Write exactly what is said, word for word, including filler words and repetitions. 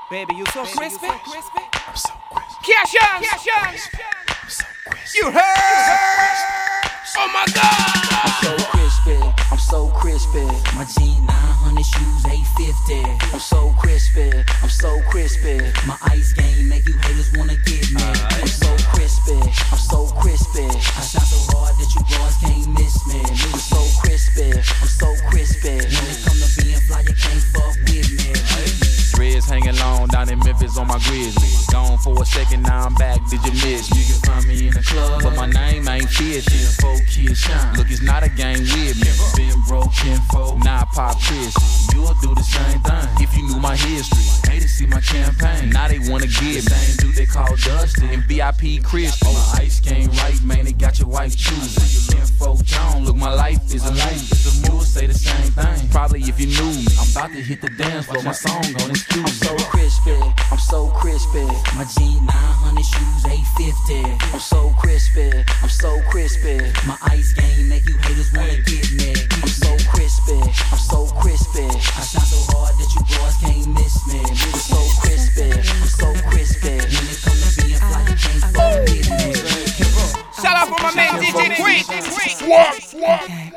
Baby, you so crispy. I'm so crispy. Cash on, cash on. I'm so crispy. You heard? Oh my God. I'm so crispy, I'm so crispy. My G nine hundred shoes eight fifty. I'm so crispy, I'm so crispy. My ice game make you haters wanna get me. I'm so crispy, I'm so crispy. I shine so hard that you boys can't miss me. I'm so crispy, I'm so crispy. When it come to being fly, you can't fuck with me. Dreads hanging long down in Memphis on my grizzly. Gone for a second, now I'm back. Did you miss me? You can find me in the club, But my name ain't fifty. four kids shine. Look, it's not a game with me. Been broke, kinfolk. Now I pop Chris. You'll do the same thing If you knew my history, Hate to see my campaign. now they wanna get me. Same dude they call Dusty. In V I P Chris. My ice game right, man, they got your wife choosing. Kinfolk John, Look, my life is a movie. you will say the same thing. Probably if you knew me. I'm about to hit the dance floor, my song on excuse I'm me. so crispy. I'm so crispy. My G nine hundred shoes eight fifty. I'm so crispy. I'm so crispy. My ice game make you haters wanna get me. I'm so crispy. I'm so crispy. I shine so hard that you boys can't miss me. I'm so crispy. I'm so crispy. When it come to being fly, you can't fuck with me. Shout out for my man D J Quick. What? What?